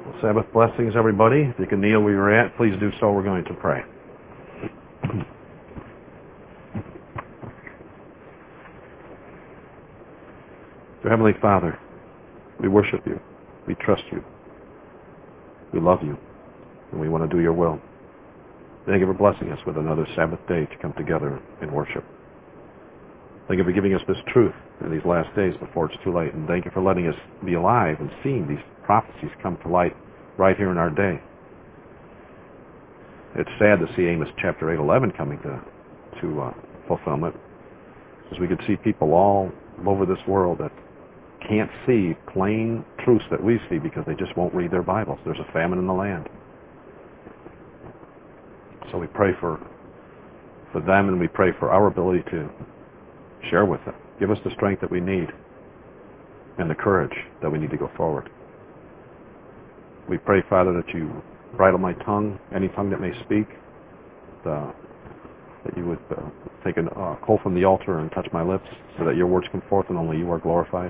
Sabbath blessings, everybody. If you can kneel where you're at, please do so. We're going to pray. Dear Heavenly Father, we worship you. We trust you. We love you. And we want to do your will. Thank you for blessing us with another Sabbath day to come together in worship. Thank you for giving us this truth in these last days before it's too late. And thank you for letting us be alive and seeing these prophecies come to light right here in our day. It's sad to see Amos chapter 8:11 coming to fulfillment, because we could see people all over this world that can't see plain truths that we see because they just won't read their Bibles. There's a famine in the land. So we pray for them, and we pray for our ability to share with them. Give us the strength that we need and the courage that we need to go forward. We pray, Father, that you bridle my tongue, any tongue that may speak, that you would take a coal from the altar and touch my lips so that your words come forth and only you are glorified.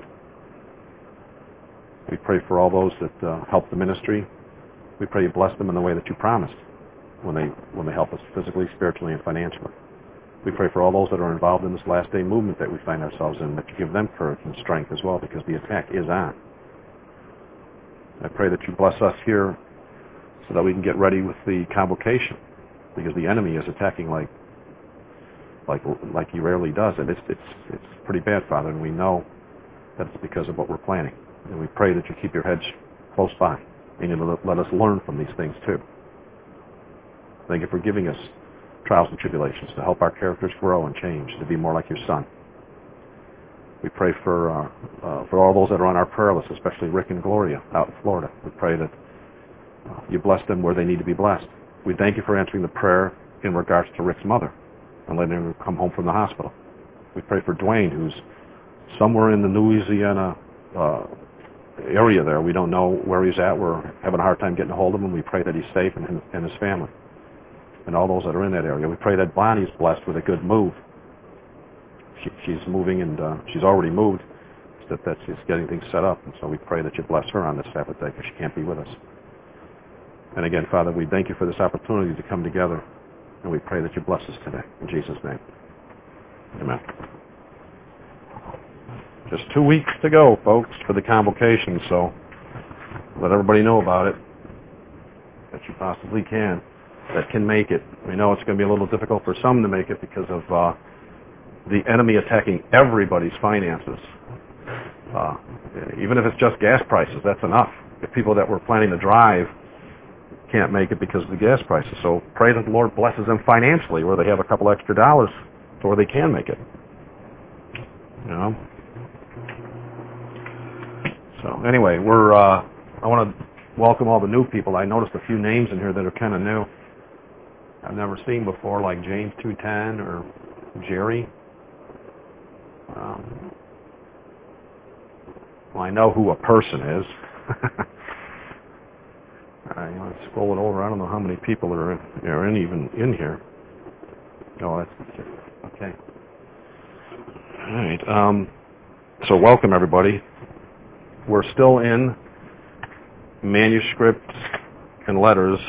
We pray for all those that help the ministry. We pray you bless them in the way that you promised when they help us physically, spiritually, and financially. We pray for all those that are involved in this last day movement that we find ourselves in, that you give them courage and strength as well, because the attack is on. I pray that you bless us here so that we can get ready with the convocation, because the enemy is attacking like he rarely does, and it's pretty bad, Father, and we know that it's because of what we're planning. And we pray that you keep your hedge close by, and you let us learn from these things too. Thank you for giving us trials and tribulations to help our characters grow and change, to be more like your Son. We pray for all those that are on our prayer list, especially Rick and Gloria out in Florida. We pray that you bless them where they need to be blessed. We thank you for answering the prayer in regards to Rick's mother and letting him come home from the hospital. We pray for Dwayne, who's somewhere in the Louisiana area there. We don't know where he's at. We're having a hard time getting a hold of him. We pray that he's safe and his family and all those that are in that area. We pray that Bonnie's blessed with a good move. She's moving, and she's already moved, that she's getting things set up. And so we pray that you bless her on this Sabbath day, because she can't be with us. And again, Father, we thank you for this opportunity to come together, and we pray that you bless us today. In Jesus' name. Amen. Just 2 weeks to go, folks, for the convocation, so let everybody know about it, that you possibly can, that can make it. We know it's going to be a little difficult for some to make it because of the enemy attacking everybody's finances. Even if it's just gas prices, that's enough. If people that were planning to drive can't make it because of the gas prices. So pray that the Lord blesses them financially, where they have a couple extra dollars to where they can make it. You know? So anyway, I want to welcome all the new people. I noticed a few names in here that are kind of new. I've never seen before, like James 210 or Jerry. Well, I know who a person is. Let's scroll it over. I don't know how many people are even in here. Oh, that's okay. All right. So welcome, everybody. We're still in manuscripts and letters.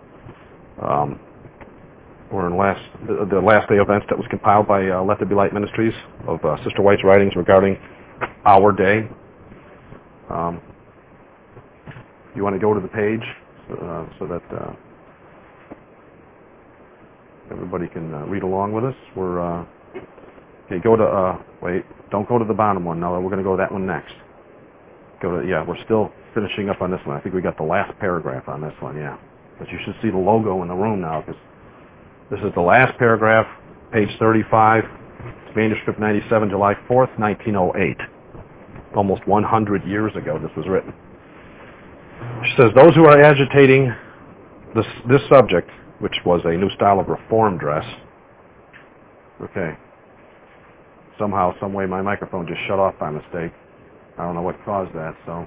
We're in the last day events that was compiled by Let There Be Light Ministries of Sister White's writings regarding our day. You want to go to the page so that everybody can read along with us. Okay. Go to wait. Don't go to the bottom one. No, we're going to go to that one next. We're still finishing up on this one. I think we got the last paragraph on this one. Yeah, but you should see the logo in the room now, because this is the last paragraph, page 35, manuscript 97, July 4th, 1908. Almost 100 years ago this was written. She says, those who are agitating this subject, which was a new style of reform dress. Okay. Somehow, some way, my microphone just shut off by mistake. I don't know what caused that, so.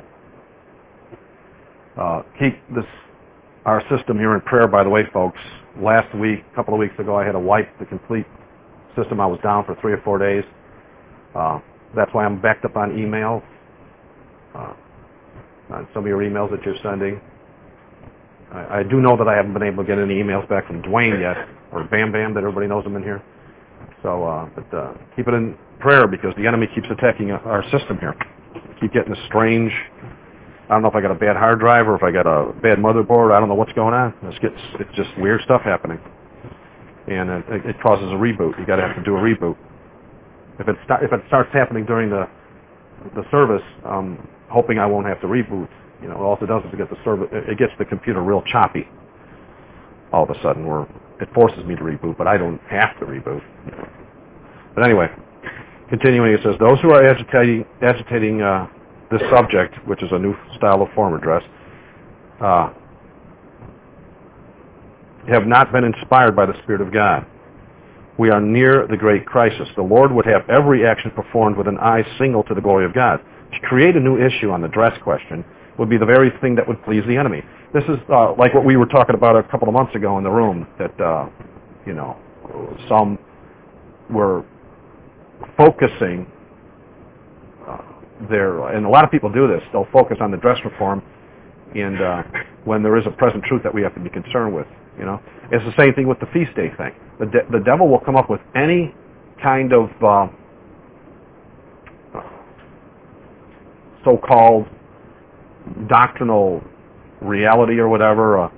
Keep our system here in prayer, by the way, folks. Last week, a couple of weeks ago, I had to wipe the complete system. I was down for 3 or 4 days. That's why I'm backed up on email. on some of your emails that you're sending. I do know that I haven't been able to get any emails back from Dwayne yet, or Bam Bam, that everybody knows him in here. So, but keep it in prayer, because the enemy keeps attacking our system here. Keep getting a strange, I don't know if I got a bad hard drive or if I got a bad motherboard. I don't know what's going on. It's just weird stuff happening. And it causes a reboot. You got to have to do a reboot. If it starts happening during the service, hoping I won't have to reboot. You know, all it does is it gets the computer real choppy. All of a sudden, where it forces me to reboot, but I don't have to reboot. But anyway, continuing, it says, those who are agitating this subject, which is a new style of form address, have not been inspired by the Spirit of God. We are near the great crisis. The Lord would have every action performed with an eye single to the glory of God. To create a new issue on the dress question would be the very thing that would please the enemy. This is like what we were talking about a couple of months ago in the room, that, some were focusing and a lot of people do this, they'll focus on the dress reform, and when there is a present truth that we have to be concerned with. You know, it's the same thing with the feast day thing. The devil will come up with any kind of so-called doctrinal reality or whatever,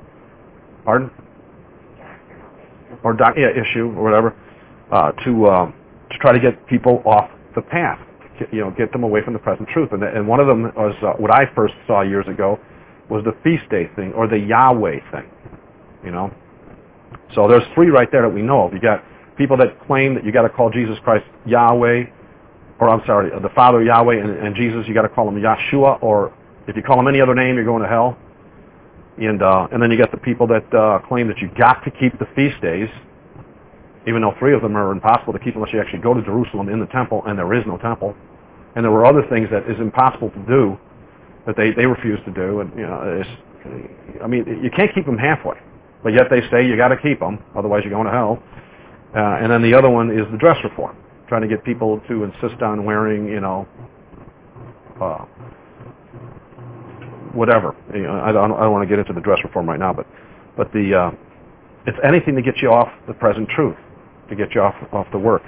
issue or whatever, to try to get people off the path, get them away from the present truth. And one of them was what I first saw years ago was the feast day thing, or the Yahweh thing. So there's three right there that we know of. You got people that claim that you got to call Jesus Christ Yahweh, or I'm sorry, the Father Yahweh, and Jesus, you got to call him Yahshua, or if you call him any other name, you're going to hell. And then you got the people that claim that you got to keep the feast days, even though three of them are impossible to keep unless you actually go to Jerusalem in the temple, and there is no temple. And there were other things that is impossible to do that they refuse to do. And you can't keep them halfway, but yet they say you got to keep them, otherwise you're going to hell. And then the other one is the dress reform, trying to get people to insist on wearing, whatever. I don't want to get into the dress reform right now, but it's anything to get you off the present truth, to get you off the work.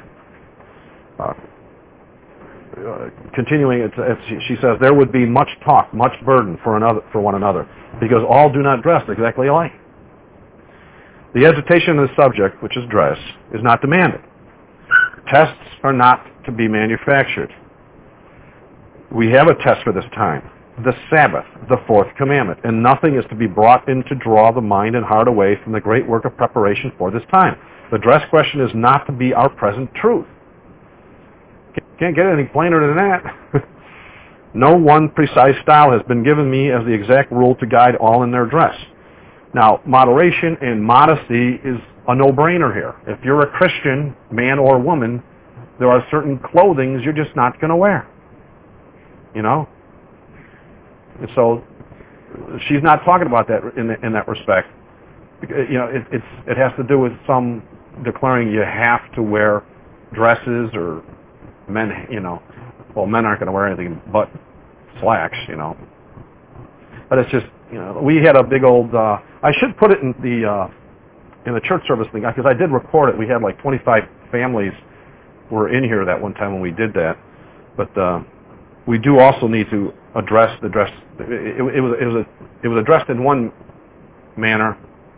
Continuing, she says, there would be much talk, much burden for one another, because all do not dress exactly alike. The agitation of the subject, which is dress, is not demanded. Tests are not to be manufactured. We have a test for this time, the Sabbath, the fourth commandment, and nothing is to be brought in to draw the mind and heart away from the great work of preparation for this time. The dress question is not to be our present truth. Can't get any plainer than that. No one precise style has been given me as the exact rule to guide all in their dress. Now, moderation and modesty is a no-brainer here. If you're a Christian, man or woman, there are certain clothings you're just not going to wear. And so she's not talking about that in that respect. It has to do with some declaring you have to wear dresses, or men, men aren't going to wear anything but slacks, But it's just, we had a big old, I should put it in the church service thing, because I did record it. We had like 25 families were in here that one time when we did that. But we do also need to address the dress. It was addressed in one manner,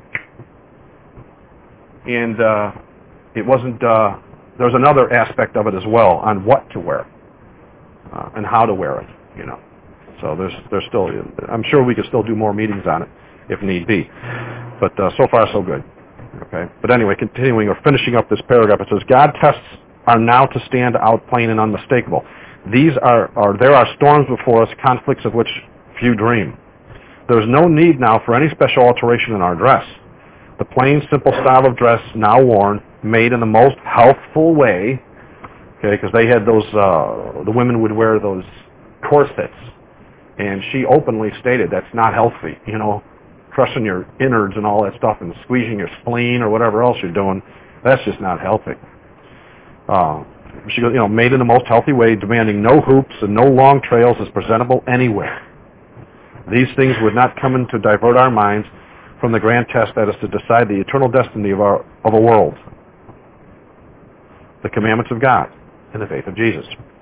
and it wasn't. There's another aspect of it as well on what to wear and how to wear it. So there's still. I'm sure we could still do more meetings on it if need be. But so far so good. Okay. But anyway, continuing or finishing up this paragraph, it says, God tests are now to stand out plain and unmistakable. There are storms before us, conflicts of which few dream. There is no need now for any special alteration in our dress. The plain, simple style of dress now worn, made in the most healthful way, okay, because they had those, the women would wear those corsets, and she openly stated that's not healthy, crushing your innards and all that stuff and squeezing your spleen or whatever else you're doing, that's just not healthy. She goes, made in the most healthy way, demanding no hoops and no long trails, is presentable anywhere. These things would not come in to divert our minds from the grand test that is to decide the eternal destiny of a world, the commandments of God and the faith of Jesus.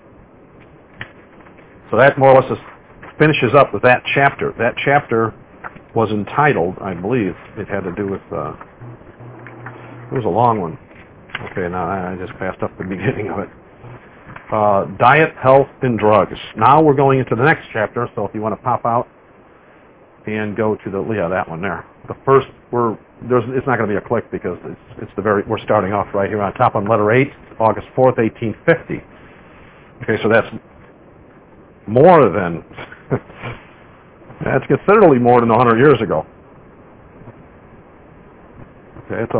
So that more or less finishes up with that chapter. That chapter was entitled, I believe, it had to do with, it was a long one. Okay, now I just passed up the beginning of it. Diet, health, and drugs. Now we're going into the next chapter, so if you want to pop out and go to that one there. The first, it's not going to be a click because we're starting off right here on top on letter 8, August 4th, 1850. Okay, so that's more than, that's considerably more than 100 years ago. Okay, it's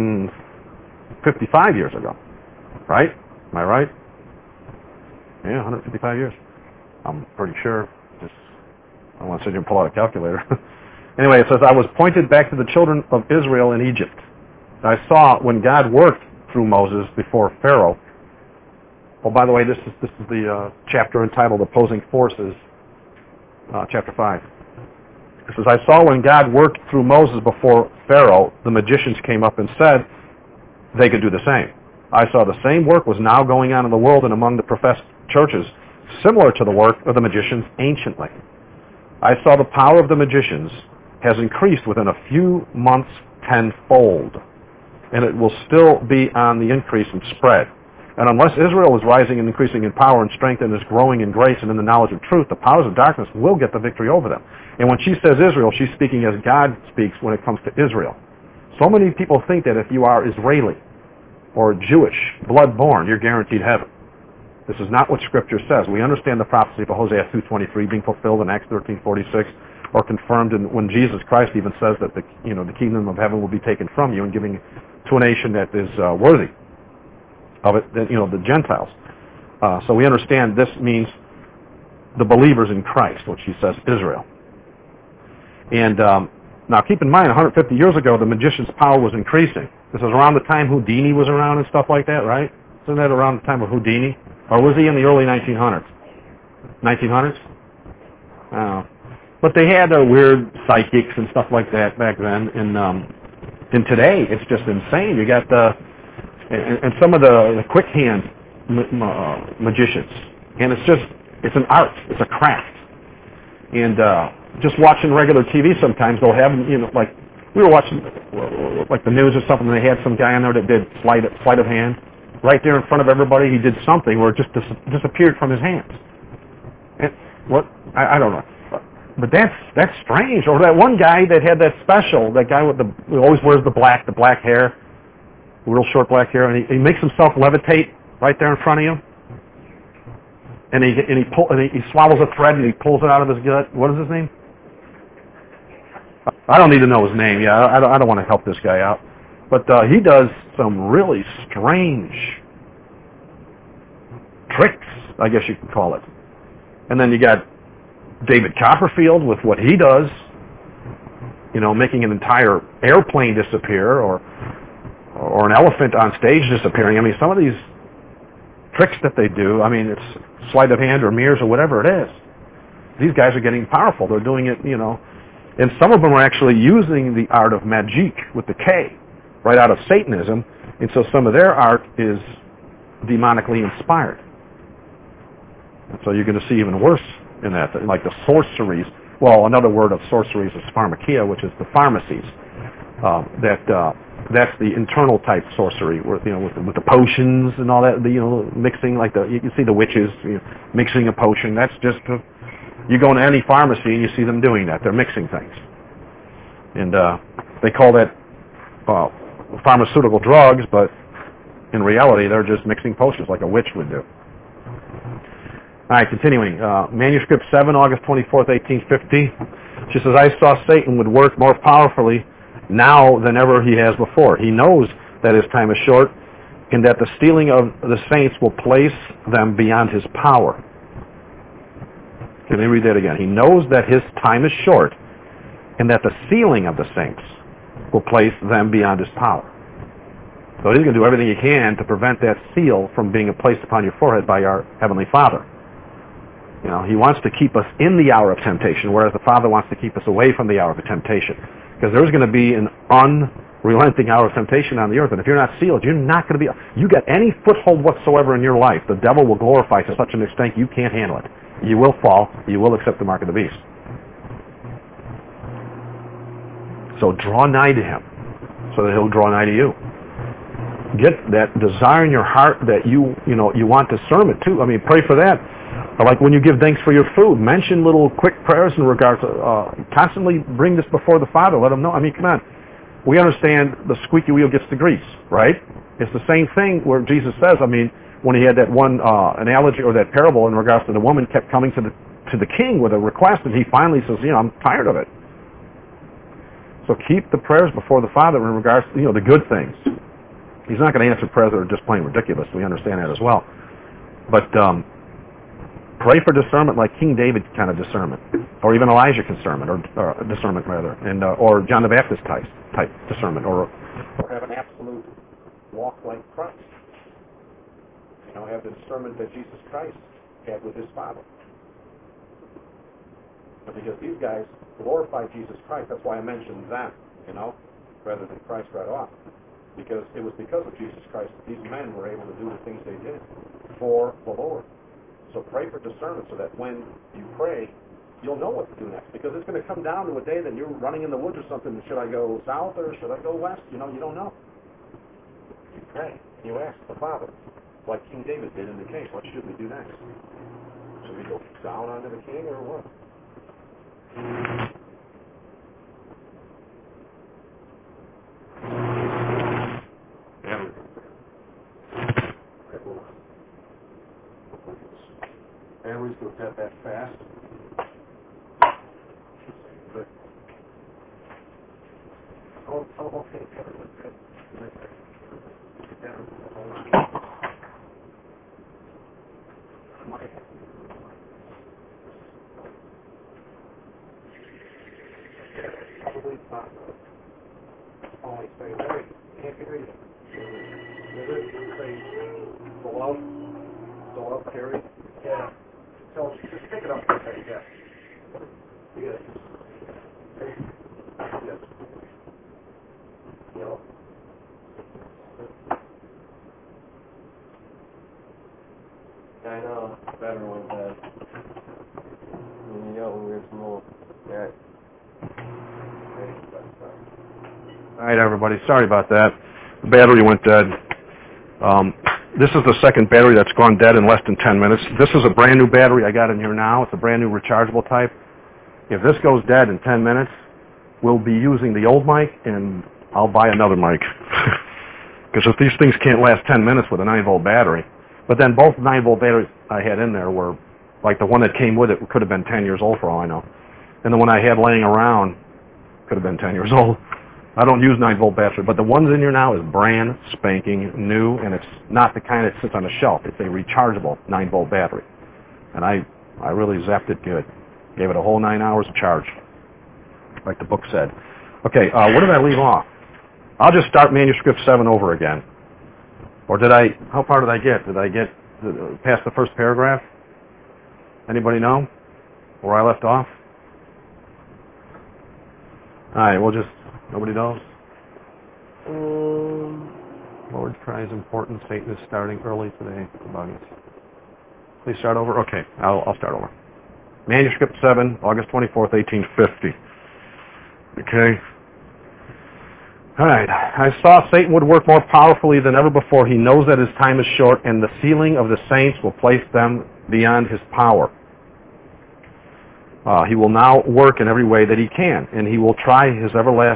155 years ago, right? Am I right? Yeah, 155 years. I'm pretty sure. I want to sit here and pull out a calculator. Anyway, it says, I was pointed back to the children of Israel in Egypt. I saw when God worked through Moses before Pharaoh. Oh, by the way, this is the chapter entitled Opposing Forces, chapter 5. It says, I saw when God worked through Moses before Pharaoh, the magicians came up and said they could do the same. I saw the same work was now going on in the world and among the professed churches, similar to the work of the magicians anciently. I saw the power of the magicians has increased within a few months tenfold, and it will still be on the increase and spread. And unless Israel is rising and increasing in power and strength and is growing in grace and in the knowledge of truth, the powers of darkness will get the victory over them. And when she says Israel, she's speaking as God speaks when it comes to Israel. So many people think that if you are Israeli or Jewish, blood-born, you're guaranteed heaven. This is not what Scripture says. We understand the prophecy of Hosea 2:23 being fulfilled in Acts 13:46, or confirmed when Jesus Christ even says that the kingdom of heaven will be taken from you and given to a nation that is worthy of it, the Gentiles. So we understand this means the believers in Christ, which he says Israel. And now keep in mind, 150 years ago, the magician's power was increasing. This is around the time Houdini was around and stuff like that, right? Isn't that around the time of Houdini? Or was he in the early 1900s? 1900s? But they had weird psychics and stuff like that back then. And today, it's just insane. You got and some of the quick hand magicians. And it's an art. It's a craft. And just watching regular TV sometimes, they'll have, like, we were watching, like, the news or something, and they had some guy on there that did sleight of hand. Right there in front of everybody, he did something where it just disappeared from his hands. And I don't know. But that's strange. Or that one guy that had that special, that guy who always wears the black hair, real short black hair, and he makes himself levitate right there in front of you. And he swallows a thread and he pulls it out of his gut. What is his name? I don't need to know his name. Yeah, I don't want to help this guy out. But he does some really strange tricks, I guess you could call it. And then you got David Copperfield with what he does, making an entire airplane disappear or an elephant on stage disappearing. I mean, some of these tricks that they do, I mean, it's sleight of hand or mirrors or whatever it is. These guys are getting powerful. They're doing it, and some of them are actually using the art of magique with the K, right out of Satanism, and so some of their art is demonically inspired. And so you're going to see even worse in that, like the sorceries. Well, another word of sorceries is pharmakia, which is the pharmacies. That's the internal type sorcery, with the potions and all that. Mixing, like you can see the witches mixing a potion. That's just you go into any pharmacy and you see them doing that. They're mixing things, and they call that pharmaceutical drugs, but in reality, they're just mixing potions like a witch would do. All right, continuing. Manuscript 7, August 24th, 1850. She says, I saw Satan would work more powerfully now than ever he has before. He knows that his time is short and that the stealing of the saints will place them beyond his power. Let me read that again. He knows that his time is short and that the sealing of the saints will place them beyond his power. So he's going to do everything he can to prevent that seal from being placed upon your forehead by our Heavenly Father. You know, he wants to keep us in the hour of temptation, whereas the Father wants to keep us away from the hour of temptation. Because there's going to be an unrelenting hour of temptation on the earth, and if you're not sealed, you're not going to be... You get any foothold whatsoever in your life, the devil will glorify to such an extent you can't handle it. You will fall. You will accept the mark of the beast. So draw nigh to him, so that he'll draw nigh to you. Get that desire in your heart that you want discernment too. I mean, pray for that. Like when you give thanks for your food, mention little quick prayers in regards to, constantly bring this before the Father. Let him know. I mean, come on. We understand the squeaky wheel gets the grease, right? It's the same thing where Jesus says, I mean, when he had that one analogy or that parable in regards to the woman kept coming to the king with a request, and he finally says, I'm tired of it. So keep the prayers before the Father in regards to, the good things. He's not going to answer prayers that are just plain ridiculous. We understand that as well. But pray for discernment like King David kind of discernment, or even Elijah discernment, or discernment rather, and or John the Baptist type discernment, or have an absolute walk like Christ. Have the discernment that Jesus Christ had with his Father. Because these guys glorified Jesus Christ. That's why I mentioned them, rather than Christ right off. Because it was because of Jesus Christ that these men were able to do the things they did for the Lord. So pray for discernment so that when you pray, you'll know what to do next. Because it's going to come down to a day that you're running in the woods or something. Should I go south or should I go west? You don't know. You pray. You ask the Father, like King David did in the cave. What should we do next? Should we go down onto the king or what? Batteries go dead that fast. But, okay. Probably not. Only say, Larry, can't you read it? Say, go up, Harry. Yeah. So just pick it up like that, yeah. Yes. Yes. Yeah, I know. Better one said. We're small. Yeah. All right, everybody. Sorry about that. The battery went dead. This is the second battery that's gone dead in less than 10 minutes. This is a brand new battery I got in here now. It's a brand new rechargeable type. If this goes dead in 10 minutes, we'll be using the old mic, and I'll buy another mic. Because if these things can't last 10 minutes with a 9-volt battery, but then both 9-volt batteries I had in there were, like the one that came with it could have been 10 years old for all I know. And the one I had laying around could have been 10 years old. I don't use 9-volt battery, but the ones in here now is brand spanking new, and it's not the kind that sits on a shelf. It's a rechargeable 9-volt battery. And I really zapped it good. Gave it a whole 9 hours of charge, like the book said. Okay, where did I leave off? I'll just start manuscript 7 over again. Or how far did I get? Did I get past the first paragraph? Anybody know where I left off? All right, nobody knows? Lord tries important. Satan is starting early today. Please start over? Okay, I'll start over. Manuscript 7, August 24th, 1850. Okay. All right. I saw Satan would work more powerfully than ever before. He knows that his time is short, and the sealing of the saints will place them beyond his power. He will now work in every way that he can, and he will try his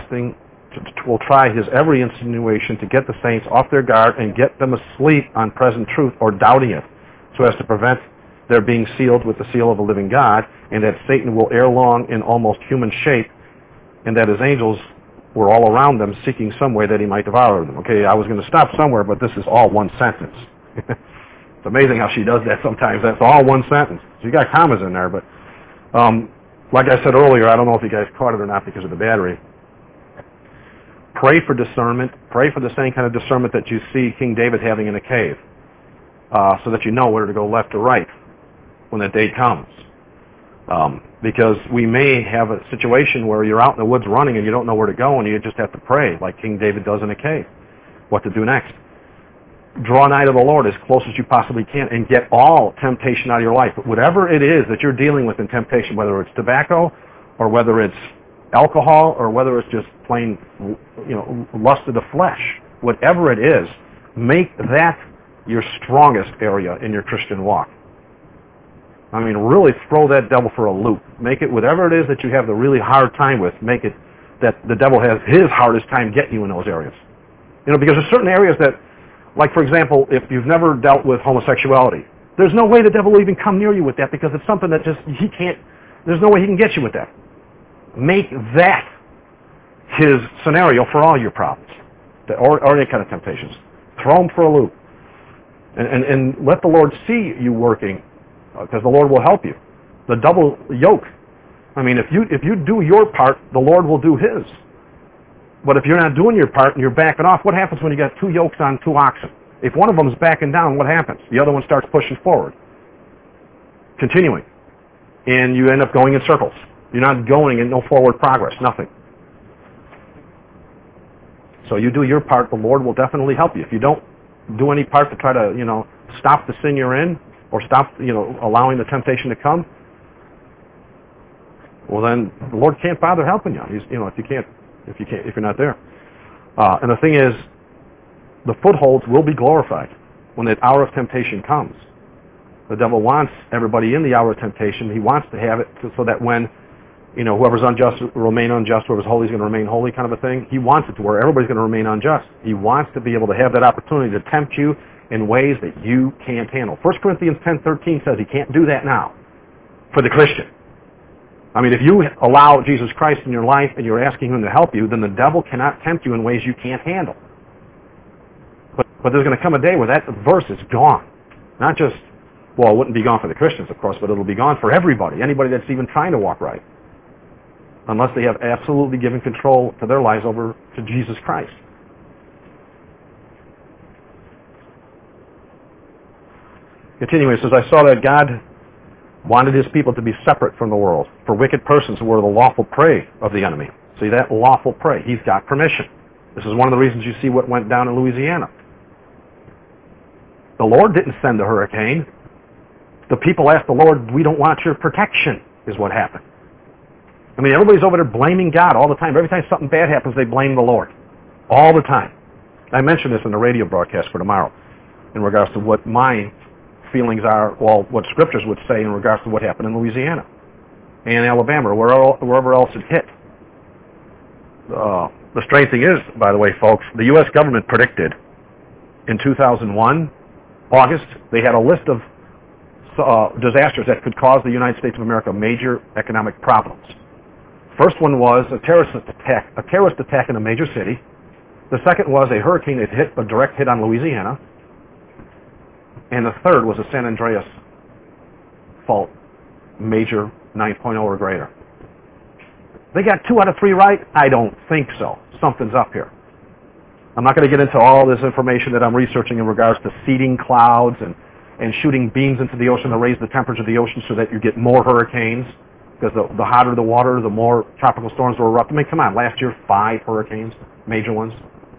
every insinuation to get the saints off their guard and get them asleep on present truth or doubting it, so as to prevent their being sealed with the seal of the living God, and that Satan will ere long in almost human shape, and that his angels were all around them seeking some way that he might devour them. Okay, I was going to stop somewhere, but this is all one sentence. It's amazing how she does that sometimes. That's all one sentence. She got commas in there, but like I said earlier, I don't know if you guys caught it or not because of the battery. Pray for discernment. Pray for the same kind of discernment that you see King David having in a cave, so that you know whether to go left or right when that day comes. Because we may have a situation where you're out in the woods running and you don't know where to go, and you just have to pray like King David does in a cave, what to do next. Draw nigh to the Lord as close as you possibly can and get all temptation out of your life. But whatever it is that you're dealing with in temptation, whether it's tobacco or whether it's alcohol or whether it's just plain, lust of the flesh, whatever it is, make that your strongest area in your Christian walk. I mean, really throw that devil for a loop. Make it whatever it is that you have the really hard time with, make it that the devil has his hardest time getting you in those areas. Because there's certain areas that, like for example, if you've never dealt with homosexuality, there's no way the devil will even come near you with that because it's something that just there's no way he can get you with that. Make that his scenario for all your problems or any kind of temptations. Throw him for a loop. And let the Lord see you working, because the Lord will help you. The double yoke. I mean, if you do your part, the Lord will do his. But if you're not doing your part and you're backing off, what happens when you got two yokes on two oxen? If one of them is backing down, what happens? The other one starts pushing forward. Continuing. And you end up going in circles. You're not going in no forward progress, nothing. So you do your part, the Lord will definitely help you. If you don't do any part to try to, stop the sin you're in, or stop, allowing the temptation to come, well then the Lord can't bother helping you. He's, if you're not there. And the thing is, the footholds will be glorified when that hour of temptation comes. The devil wants everybody in the hour of temptation. He wants to have it so that when, whoever's unjust will remain unjust, whoever's holy is going to remain holy, kind of a thing. He wants it to where everybody's going to remain unjust. He wants to be able to have that opportunity to tempt you in ways that you can't handle. 1 Corinthians 10:13 says he can't do that now for the Christian. I mean, if you allow Jesus Christ in your life and you're asking him to help you, then the devil cannot tempt you in ways you can't handle. But there's going to come a day where that verse is gone. Not just, well, it wouldn't be gone for the Christians, of course, but it'll be gone for everybody, anybody that's even trying to walk right. Unless they have absolutely given control to their lives over to Jesus Christ. Continuing, it says, I saw that God wanted his people to be separate from the world, for wicked persons who were the lawful prey of the enemy. See that? Lawful prey. He's got permission. This is one of the reasons you see what went down in Louisiana. The Lord didn't send the hurricane. The people asked the Lord, we don't want your protection, is what happened. I mean, everybody's over there blaming God all the time. Every time something bad happens, they blame the Lord. All the time. I mentioned this in the radio broadcast for tomorrow in regards to what my feelings are, well, what scriptures would say in regards to what happened in Louisiana and Alabama, or wherever else it hit. The strange thing is, by the way, folks, the U.S. government predicted in 2001, August, they had a list of disasters that could cause the United States of America major economic problems. First one was a terrorist attack in a major city. The second was a hurricane that hit a direct hit on Louisiana. And the third was a San Andreas fault, major 9.0 or greater. They got 2 out of 3 right? I don't think so. Something's up here. I'm not going to get into all this information that I'm researching in regards to seeding clouds and shooting beams into the ocean to raise the temperature of the ocean so that you get more hurricanes. Because the hotter the water, the more tropical storms will erupt. I mean, come on, last year 5 hurricanes, major ones.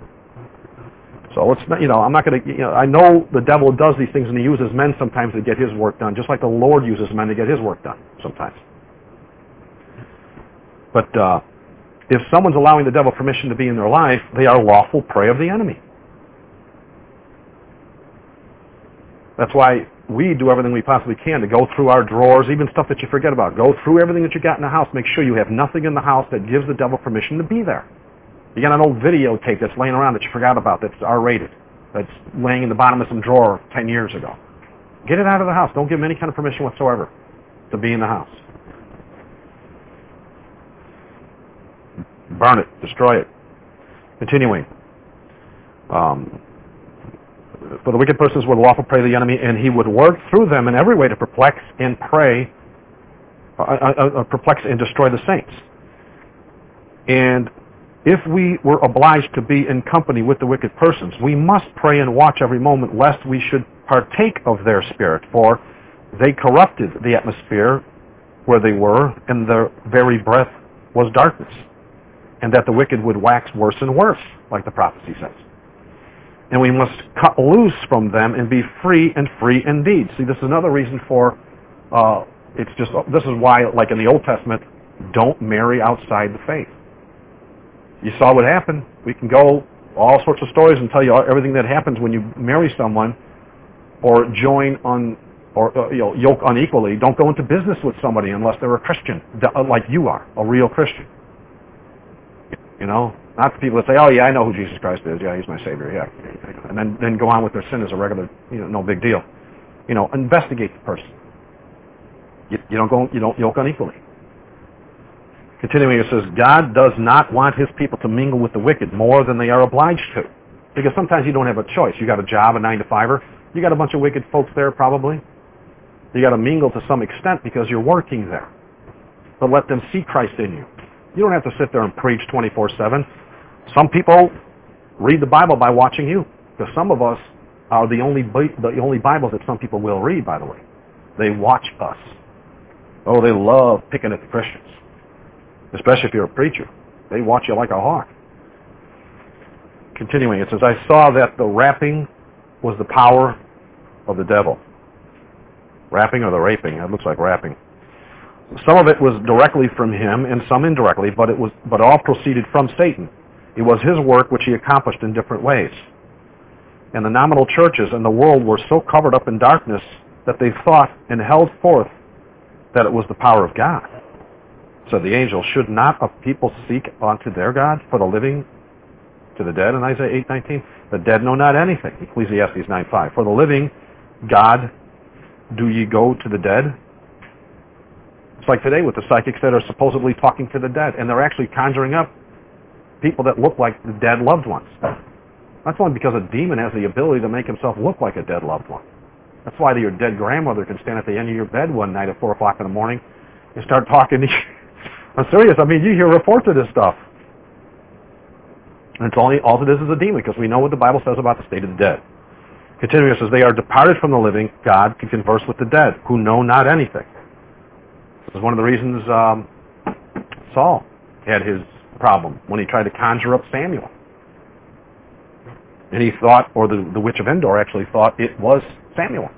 So it's not, I'm not going to, I know the devil does these things and he uses men sometimes to get his work done, just like the Lord uses men to get his work done sometimes. But if someone's allowing the devil permission to be in their life, they are lawful prey of the enemy. That's why we do everything we possibly can to go through our drawers, even stuff that you forget about. Go through everything that you got in the house. Make sure you have nothing in the house that gives the devil permission to be there. You got an old videotape that's laying around that you forgot about that's R-rated, that's laying in the bottom of some drawer 10 years ago. Get it out of the house. Don't give him any kind of permission whatsoever to be in the house. Burn it. Destroy it. Continuing. For the wicked persons were the lawful prey of the enemy, and he would work through them in every way to perplex and destroy the saints. And if we were obliged to be in company with the wicked persons, we must pray and watch every moment lest we should partake of their spirit. For they corrupted the atmosphere where they were, and their very breath was darkness, and that the wicked would wax worse and worse, like the prophecy says. And we must cut loose from them and be free and free indeed. See, this is another reason for, this is why, like in the Old Testament, don't marry outside the faith. You saw what happened. We can go all sorts of stories and tell you everything that happens when you marry someone or join on, or yoke unequally. Don't go into business with somebody unless they're a Christian, like you are, a real Christian. Not the people that say, oh yeah, I know who Jesus Christ is. Yeah, he's my Savior. Yeah, and then go on with their sin as a regular, no big deal. Investigate the person. You don't yoke unequally. Continuing, it says, God does not want his people to mingle with the wicked more than they are obliged to. Because sometimes you don't have a choice. You got a job, a 9-to-5er. You got a bunch of wicked folks there probably. You got to mingle to some extent because you're working there. But let them see Christ in you. You don't have to sit there and preach 24/7. Some people read the Bible by watching you. Because some of us are the only Bibles that some people will read, by the way. They watch us. Oh, they love picking at the Christians. Especially if you're a preacher. They watch you like a hawk. Continuing, it says, I saw that the rapping was the power of the devil. Rapping or the raping? It looks like rapping. Some of it was directly from him and some indirectly, but all proceeded from Satan. It was his work which he accomplished in different ways. And the nominal churches and the world were so covered up in darkness that they thought and held forth that it was the power of God. So the angel, should not a people seek unto their God for the living to the dead in Isaiah 8:19? The dead know not anything, Ecclesiastes 9:5. For the living God, do ye go to the dead? It's like today with the psychics that are supposedly talking to the dead, and they're actually conjuring up people that look like the dead loved ones. That's only because a demon has the ability to make himself look like a dead loved one. That's why your dead grandmother can stand at the end of your bed one night at 4 o'clock in the morning and start talking to you. I'm serious. I mean, you hear reports of this stuff. And it's all it is a demon, because we know what the Bible says about the state of the dead. Continuing, it says, they are departed from the living God to converse with the dead, who know not anything. This is one of the reasons Saul had his problem when he tried to conjure up Samuel. And he thought, or the witch of Endor actually thought it was Samuel.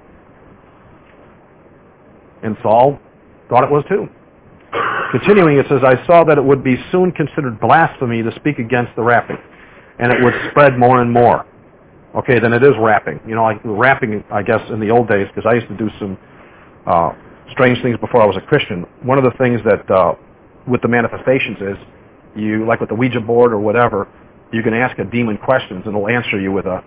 And Saul thought it was too. Continuing, it says, I saw that it would be soon considered blasphemy to speak against the rapping, and it would spread more and more. Okay, then it is rapping. Like rapping, I guess, in the old days, because I used to do some strange things before I was a Christian. One of the things that, with the manifestations is, you, like with the Ouija board or whatever, you can ask a demon questions, and it'll answer you with a,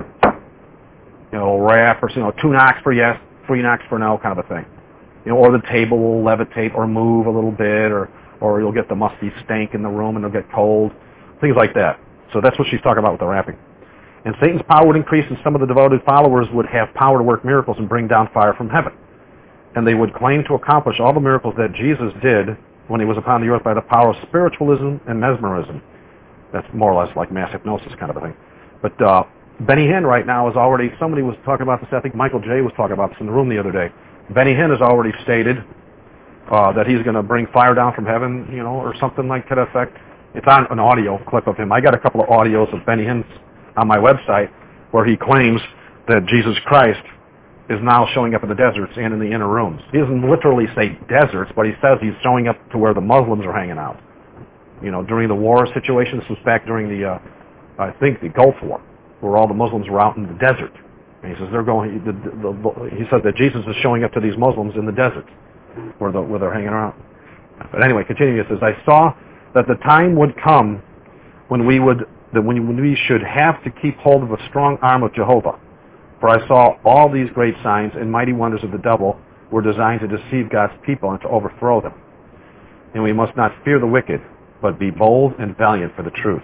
rap, or, 2 knocks for yes, 3 knocks for no, kind of a thing. Or the table will levitate or move a little bit, or you'll get the musty stank in the room and it'll get cold, things like that. So that's what she's talking about with the rapping. And Satan's power would increase, and some of the devoted followers would have power to work miracles and bring down fire from heaven. And they would claim to accomplish all the miracles that Jesus did when he was upon the earth by the power of spiritualism and mesmerism. That's more or less like mass hypnosis kind of a thing. But Benny Hinn right now is already, somebody was talking about this, I think Michael J. was talking about this in the room the other day. Benny Hinn has already stated that he's going to bring fire down from heaven, or something like that effect. It's on an audio clip of him. I got a couple of audios of Benny Hinn's on my website where he claims that Jesus Christ is now showing up in the deserts and in the inner rooms. He doesn't literally say deserts, but he says he's showing up to where the Muslims are hanging out. During the war situation, this was back during the, I think, the Gulf War, where all the Muslims were out in the desert. And he says he said that Jesus is showing up to these Muslims in the desert where they're hanging around. But anyway, continuing, it says, I saw that the time would come when we should have to keep hold of the strong arm of Jehovah. For I saw all these great signs and mighty wonders of the devil were designed to deceive God's people and to overthrow them. And we must not fear the wicked, but be bold and valiant for the truth.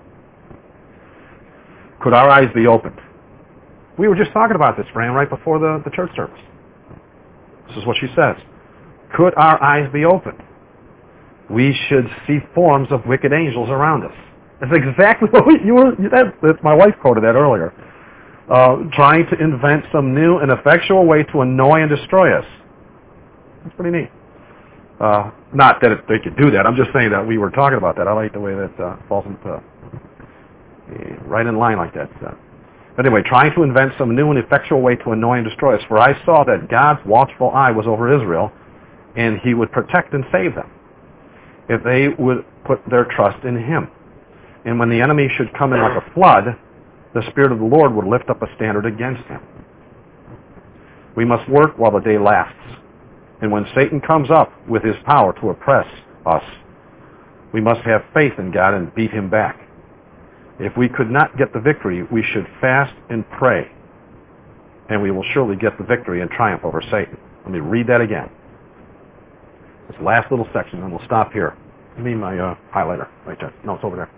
Could our eyes be opened? We were just talking about this, Fran, right before the church service. This is what she says. Could our eyes be opened? We should see forms of wicked angels around us. That's exactly what that's my wife quoted that earlier. trying to invent some new and effectual way to annoy and destroy us. That's pretty neat. Not that they could do that. I'm just saying that we were talking about that. I like the way that falls into right in line like that. But anyway, trying to invent some new and effectual way to annoy and destroy us. For I saw that God's watchful eye was over Israel, and he would protect and save them if they would put their trust in him. And when the enemy should come in like a flood, the Spirit of the Lord would lift up a standard against him. We must work while the day lasts. And when Satan comes up with his power to oppress us, we must have faith in God and beat him back. If we could not get the victory, we should fast and pray, and we will surely get the victory and triumph over Satan. Let me read that again. This last little section, and we'll stop here. Give me my highlighter right there. No, it's over there.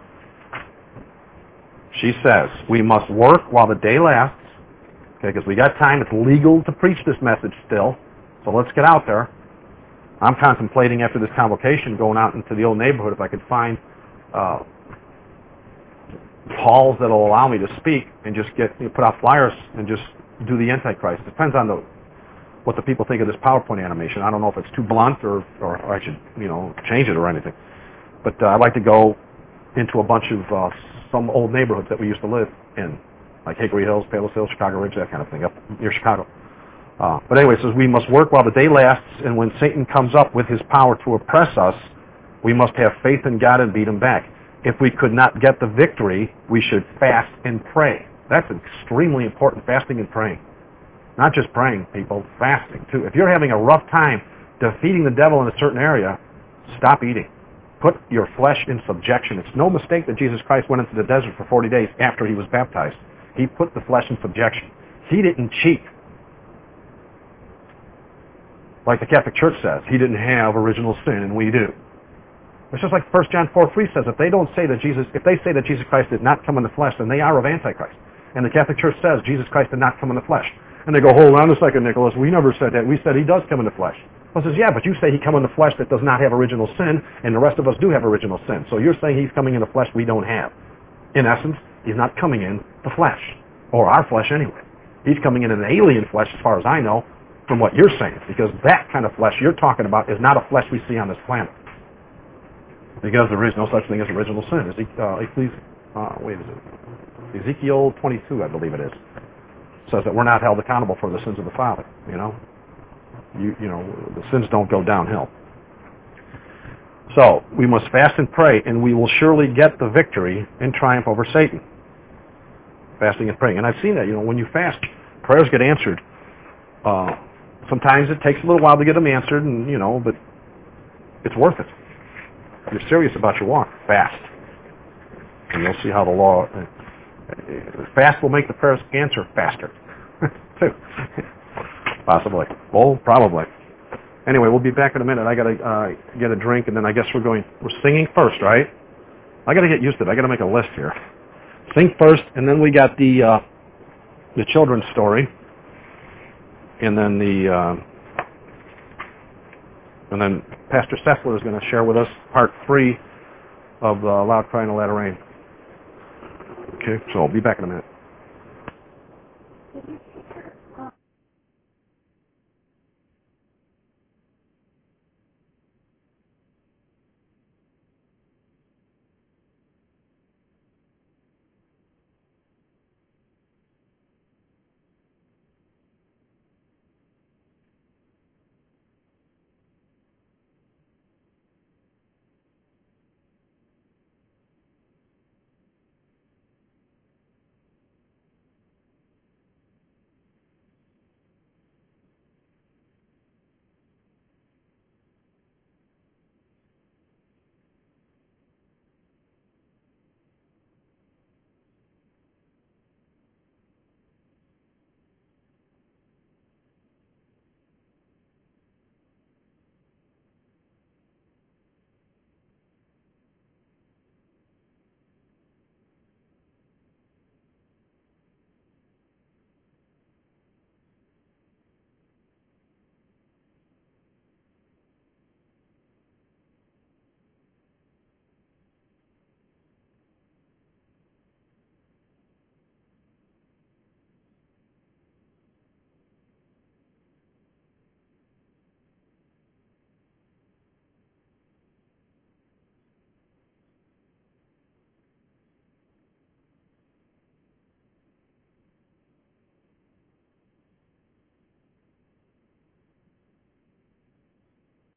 She says, we must work while the day lasts, okay, because we got time. It's legal to preach this message still, so let's get out there. I'm contemplating after this convocation going out into the old neighborhood if I could find halls that will allow me to speak and just put out flyers and just do the Antichrist. It depends on what the people think of this PowerPoint animation. I don't know if it's too blunt or I should change it or anything. But I'd like to go into a bunch of some old neighborhoods that we used to live in, like Hickory Hills, Palos Hills, Chicago Ridge, that kind of thing, up near Chicago. But anyway, it says we must work while the day lasts, and when Satan comes up with his power to oppress us, we must have faith in God and beat him back. If we could not get the victory, we should fast and pray. That's extremely important, fasting and praying. Not just praying, people, fasting too. If you're having a rough time defeating the devil in a certain area, stop eating. Put your flesh in subjection. It's no mistake that Jesus Christ went into the desert for 40 days after he was baptized. He put the flesh in subjection. He didn't cheat. Like the Catholic Church says, he didn't have original sin, and we do. It's just like 1 John 4:3 says, if they say that Jesus Christ did not come in the flesh, then they are of Antichrist. And the Catholic Church says Jesus Christ did not come in the flesh. And they go, hold on a second, Nicholas, we never said that. We said he does come in the flesh. Well, says, yeah, but you say he come in the flesh that does not have original sin, and the rest of us do have original sin. So you're saying he's coming in the flesh we don't have. In essence, he's not coming in the flesh, or our flesh anyway. He's coming in an alien flesh, as far as I know, from what you're saying, because that kind of flesh you're talking about is not a flesh we see on this planet. Because there is no such thing as original sin. Ezekiel 22, I believe it is, says that we're not held accountable for the sins of the Father. The sins don't go downhill. So we must fast and pray, and we will surely get the victory and triumph over Satan. Fasting and praying, and I've seen that. When you fast, prayers get answered. Sometimes it takes a little while to get them answered, but it's worth it. If you're serious about your walk, fast. And you'll see how the law... fast will make the prayers answer faster, too. Possibly. Well, probably. Anyway, we'll be back in a minute. I got to get a drink, and then I guess we're singing first, right? I got to get used to it. I got to make a list here. Sing first, and then we got the children's story, and then and then Pastor Sessler is going to share with us part 3 of the Loud Cry in the Latter Rain. Okay, so I'll be back in a minute.